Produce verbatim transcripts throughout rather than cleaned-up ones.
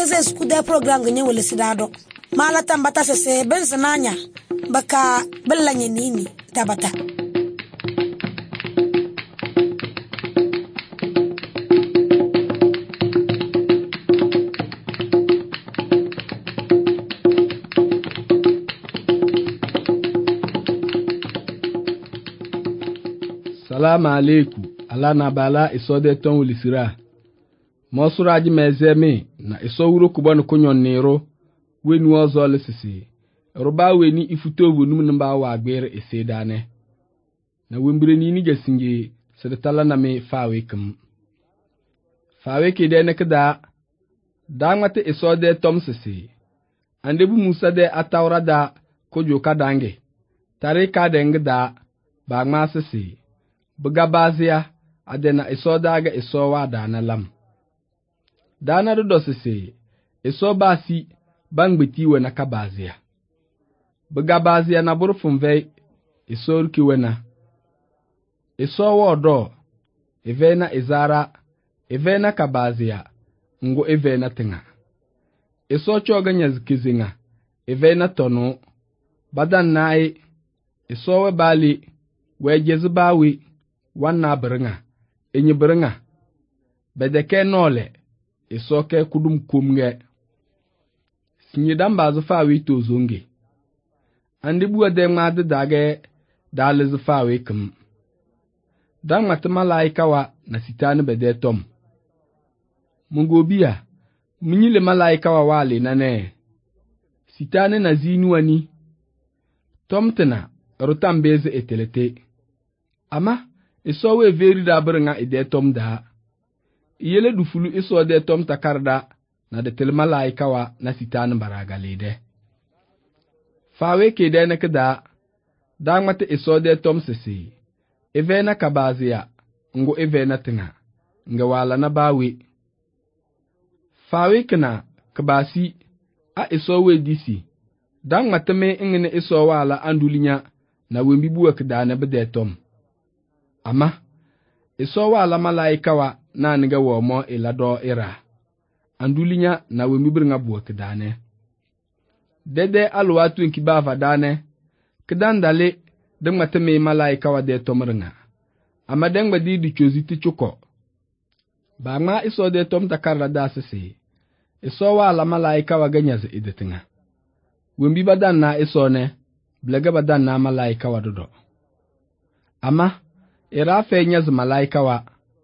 baze skuda program ganye wele sidado mala tambata sese bensananya baka belanye nini tabata Salamu alaikum, ala na bala isode ton wulisira. Mosuraji mezeme na iso wuro kubanu kunyon nero, wenu ozo lesisi. Roba weni ifuto wunum namba wa agbere esedane. Na wembire ni ni gesinge, sedetala na me fawe kum. Fawe kidene kada, dangwate isode tom sisi. Andebu musa de atawra da kojo kadange. Tare kadenge da, bagma sisi. Buga bazia adena iso daga iso wa dana lam. Dana do sisi iso basi bangbeti we na kabazia. Buga bazia na burfum vei iso ruki wena. Iso wodo evena izara evena kabazia ngo evena tinga. Iso choga nyazikizinga evena tonu badan nai iso we bali we jezubawi wanna bringa enyi bringa bedeke nole isoke kudum kumge sinyi damba zufa wi to zonge andi buwa de ngade dage dale zufa wi kum dan mat malaika wa na sitani bede tom mungobiya munyile malaika wa wale nane sitani na zinuani tomtena rutambeze etelete ama iso we veri da bringa ide tom da yele du fulu iso de tom takarda na de tel malaika wa na sitan baragalede fawe ke de na kada da mate iso de tom sisi evena kabazia ngo evena tinga nga wala na bawe fawe kana kabasi a iso we disi dan mate me ngene iso wala andulinya na wembi buwa kada na bede tom ama iso wa ala malaika wa na niga wo mo ilado ira andulinya na we mibringa buwa kidane dede alwatu nkiba vadane kidandale dengmate me malaika wa de tomringa ama dengba di di choziti chuko ba ma iso de tom takarra dasisi iso wa ala malaika wa ganyaze idetinga wembi badan na iso ne blega badan na malaika wa dodo ama ira fenya z malaika wa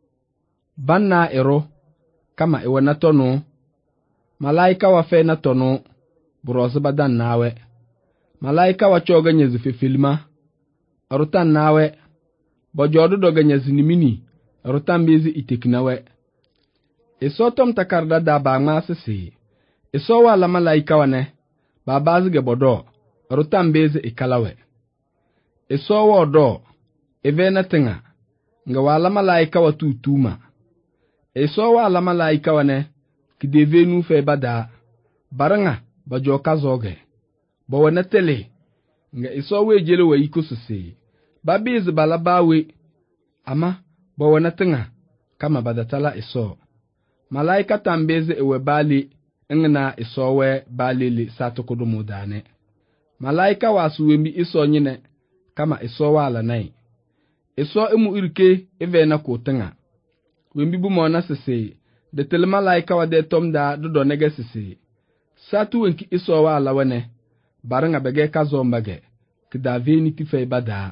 banna ero kama iwe na tonu malaika wa fe na tonu burozu badan nawe malaika wa choga nyezi fe filma arutan nawe bojodu doga nyezi nimini arutan bezi iteknawe iso tom takarda da ba ngasisi iso wa la malaika wa ne ba bazige bodo arutan bezi ikalawe iso wa do evena tinga nga wala malaika wa tutuma eso wala malaika wane kidevenu fe bada baranga bajoka zoge bo wana tele nga eso we jele wa ikususi babiz balabawe ama bo wana tinga kama badatala eso malaika tambeze ewe bali ngna eso we bali li satokodo mudane malaika wasuwembi eso nyine kama eso wala nai Iso imu irke evena kotenga. Wembi bu mona sese. De tel malaika wa de tom da dodo nege sese. Satu wenki iso wa ala wane. Baranga bege kazombage. Kida veni tife bada.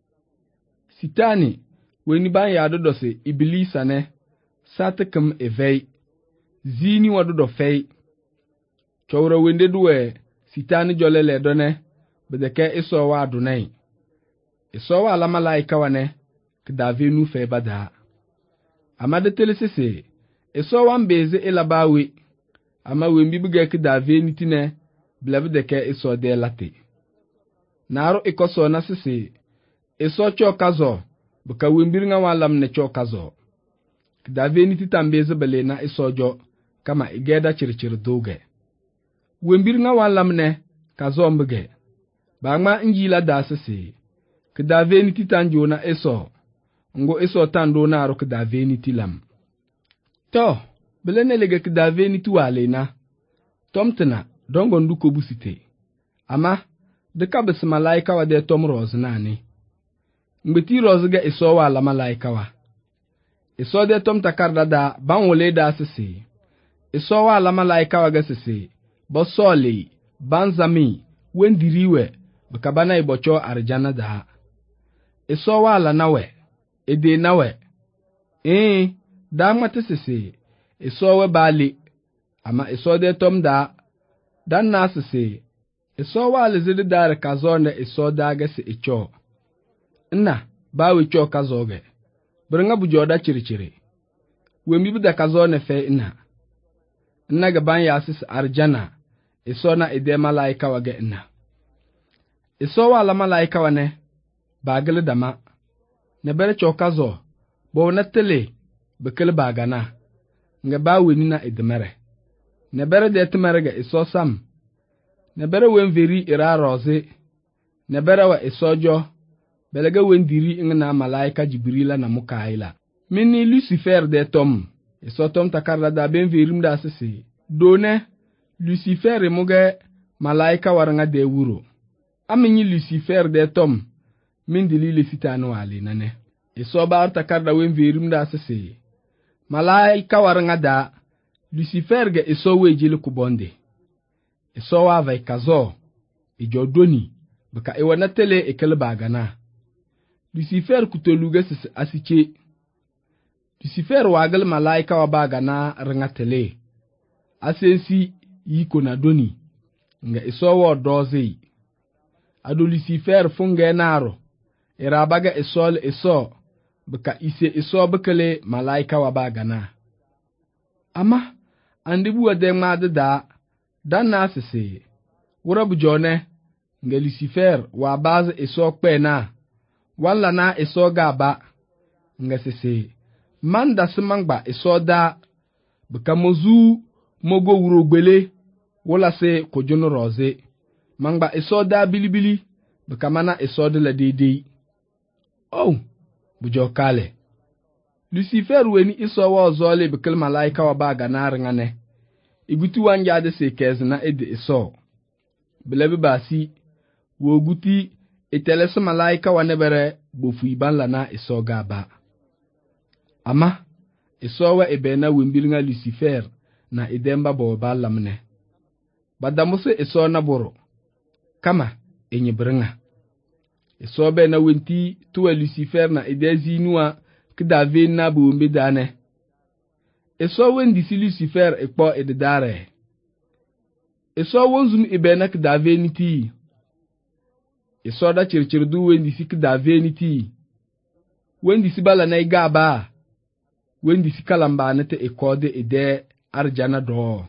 Sitani. Weni ban ya dodo se ibilisa ne. Sate kem evei. Zini wa dodo fei. Chowra wende duwe. Sitani jolele done. Bedeke iso wa adunai. Iso wa ala malaika wane kida venu fe bada ama de telesese iso wan beze elabawe ama wembi buga kida veni tine blabe de ke iso de late naro ikoso na sese iso chokazo buka wembiri nga walam ne chokazo kida veni titambeze bele na iso jo kama igeda chirichir doge wembiri nga walam ne kazo mbege bangma njila da sese kida veni titanjo na eso ngo eso tando na ro kida veni tilam to belene lege kida veni tu alena tomtena dongo nduko busite ama dika bis malaika wa de tom roz nani ngbeti roz ga iso wa la malaika wa iso de tom takarda da banwole da sisi iso wa la malaika wa ga sisi bo soli banzami wendiriwe bakabana ibocho arjana da iso wa la nawe ede nawe eh da mata sisi iso we bali ama iso de tom da dan na sisi iso wa la zidi dar kazo ne iso da ga si icho nna ba we cho kazo ge bringa bu joda chirichiri we mi da kazo ne fe ina nna ga ban ya sis arjana iso na ide malaika wa ge ina iso wa la malaika wa ne ba gele dama ne bere cho kazo bo na tele bekele ba gana nga ba we ni na idemere ne bere de temere ge iso sam ne bere wen veri ira roze ne bere wa isojo belega wen diri ngna malaika jibrila na mukaila mini lucifer de tom iso tom takarda da ben verim da sisi done lucifer muge malaika waranga de wuro aminyi lucifer de tom min dilile sitanu wali nane iso ba takarda wen verim da sisi malaika waranga da lucifer ge iso wejile kubonde iso wa vai kazo ijo doni baka iwana tele ekele bagana lucifer kutoluga sis asiche lucifer wagal malaika wa bagana ringa tele asensi yiko na doni nga iso wa doze ado lucifer funge naro irabaga isol iso baka ise iso bekele malaika wa bagana ama andibu wade madda dan na sisi wurabu jone nga lucifer wa baz iso kpena wala na iso gaba nga sisi manda simangba iso da baka mozu mogo wuro gbele wala se kojono roze mangba iso da bilibili baka mana iso de la dede oh bujo kale lucifer weni iso wa ozole bekel malaika wa baga na ringane iguti wanja de se kezna ede iso bilebe basi wo guti itelese malaika wa nebere bofu ibanla na iso gaba ama iso wa ebena wembiringa lucifer na idemba bo balamne badamuse iso na boro kama enyibringa iso be na wenti tuwa lucifer na idezi nuwa kidave na bu mbidane iso wendi si lucifer ekpo edidare iso wonzum ibena kidave niti iso da chirchirdu wendi si kidave niti wendi si bala na igaba wendi si kalamba nete ekode ide arjana do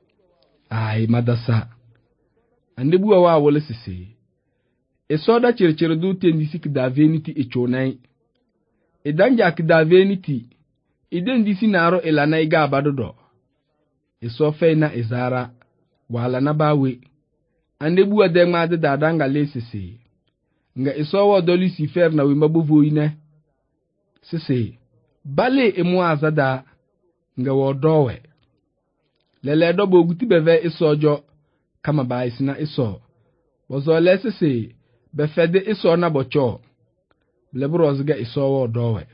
ai madasa andebuwa wa wole sisi iso da chirchirdu tendi si kidave niti echonai idan ja kidave niti idan disi naro ilana iga abadodo iso fe na izara wala na bawe andebuwa de ngade dadanga lesisi nga iso wo do lucifer na we mabovo ine sisi bale emu azada nga wo dowe lele do boguti beve isojo kama ba isina iso bozo lesisi befede iso na bocho lebroziga iso wo dowe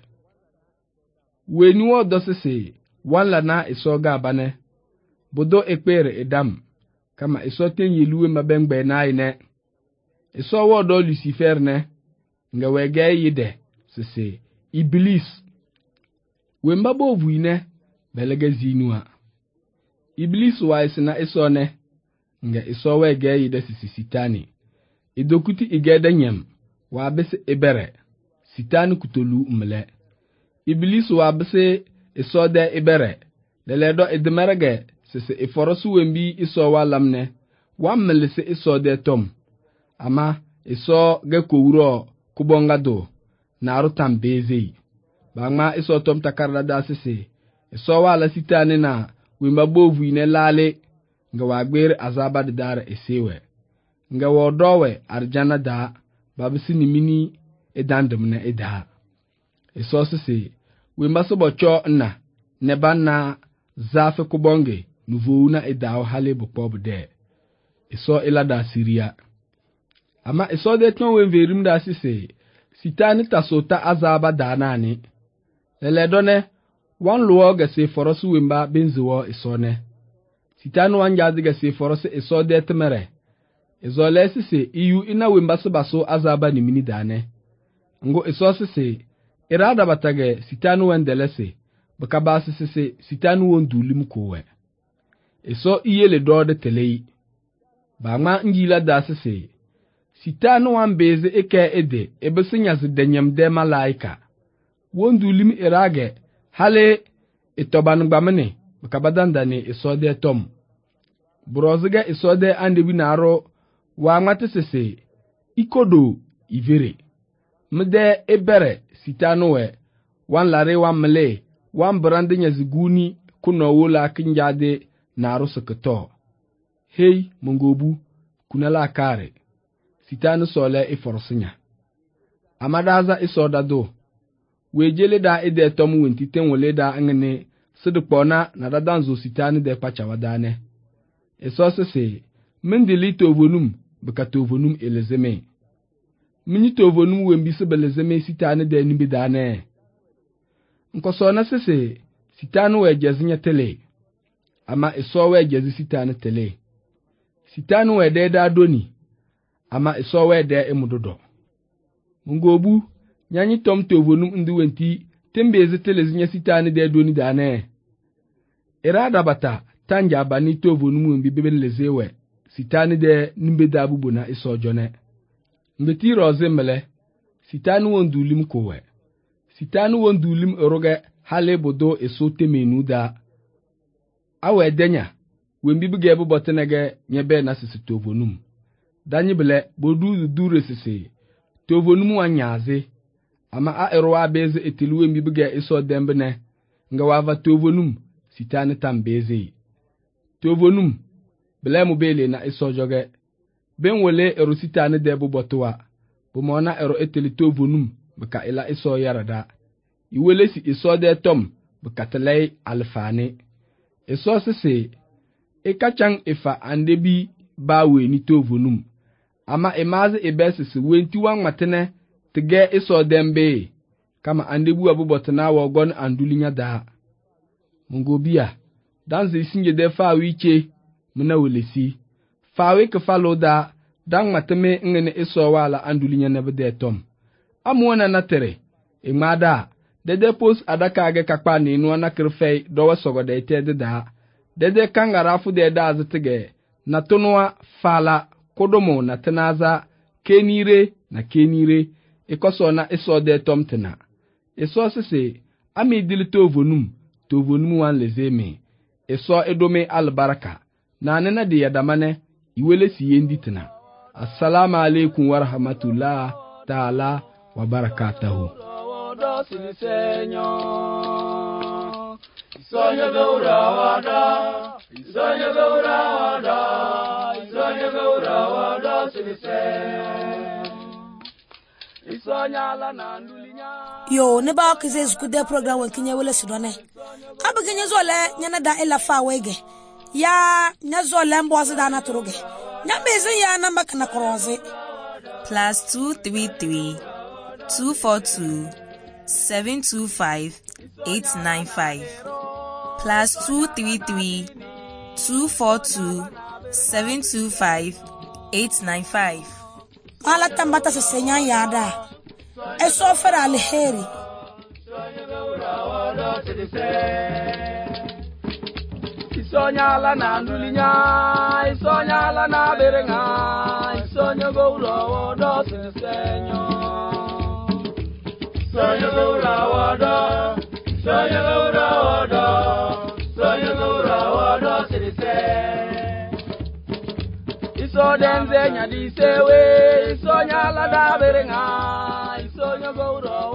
weni wo do sisi wala na iso ga bane bodo ekpere edam kama iso tenye luwe mabengbe na ine iso wo do lucifer ne nga wege yide sisi iblis wemba bovu ine belege zinua iblis wa isina iso ne nga iso wege yide sisi sitani idokuti igede nyem wa bese ebere sitani kutolu umle iblis wa bese iso de ibere leledo edmerege sisi iforosu wembi iso wa lamne wa melise iso de tom ama iso ge kowuro kubonga do na rutam bezi bangma iso tom takarda da sisi iso wa la sitani na wemba bovu ine lale nga wa gbere azaba de dara esewe nga wodowe arjana da babisi ni mini edandum na eda iso sisi wemba so bocho na nebana zafe kubonge nuvo na edao hale bukpo bude iso ilada Syria ama iso de ton we verim da sise sitani tasota azaba danani lele done wan luo gase forosu wemba benziwo iso ne sitani wan jazi gase forosu iso de temere iso le sise iyu ina wemba subaso azaba ni mini dane ngo iso sise irada batage sitani wendelese bakaba sise sitani wondulim kowe iso iyele do de telei ba ma njila da sise sitani wan beze eke ede ebesinya zidenyem de malaika wondulim irage hale itoban gbamene bakabadandane iso de tom broziga iso de andebi naro wa ngate sise ikodo ivere mde ebere sitani we wan lare wan mele wan brande nyaziguni kuno wola kinjade naro seketo hey mongobu kunala kare sitani sole iforsinya amadaza isodado wejele da ide tomu wentiten wole da ngene sidukpona na dadanzo sitani de pachawadane eso sese mendili tovonum bekatovonum elezeme minyi tovonum wembi sebelezeme sitani de nibidane nkoso na sese sitani wejezinya tele ama eso wejezi sitani tele sitani wede da doni ama iso wede emudodo ngobu nyanyi tom tovonum ndi wenti tembeze telezinya sitani de doni dane irada bata tanja bani tovonum wembi bebelezewe sitani de nimbeda bubuna iso jone mbeti rozemele sitani wondulim kowe sitani wondulim eroge hale bodo eso temenu da awe denya wembi bige bu botenege nyebe na sisi tovonum danyi bele bodu dure sisi tovonum wanyaze ama a erwa beze etelu wembi bige iso dembene nga wava tovonum sitani tambeze tovonum bele mu bele na iso joge ben wole ero sitani de bu botwa bu mona ero eteli tovonum beka ila iso yarada iwele si iso de tom bekatlei alfane iso sisi ikachang ifa andebi bawe ni tovonum ama imazi ibesisi wenti wan matene tige iso dembe kama andebu abubotana wogon andulinya da mungobia danze isinje de fa wiche muna welesi fawe ke falo da dan mateme ngene iso wala andulinya ne bede tom amwona na tere imada dede pos adaka age kakpa ni no na kirfei do sogoda itede da dede kangarafu de da aztige na tonwa fala kodomo na tenaza kenire na kenire ikoso na iso de tomtena iso sese ami dili tovonum tovonum wan lezeme iso edome albaraka na nena de yadamane iwele siyendi tena assalamu alaikum wa rahmatullah ta'ala wa barakatuhu Isonya gaura wada, isonya gaura wada, isonya gaura wada silise. Isonya la nandulinya. Yo ne ba kize skude program wan kinya wala sidone. Abagenya zole nyana da ela fa wege. Ya nya zole mbozi da na turuge. Nya mezi ya namba kana kroze. Plus two three three two four two seven two five eight nine five. Plus two three three two four two seven two five eight nine five. Ala tambata se senya yada. Eso fera alheri. Isonya la na ndulinya, isonya la na berenga, isonya go ro do senyo. Isonya go ro do, isonya go ro do, isonya go ro do sense. Iso denze nya di sewe, isonya la da berenga, isonya go ro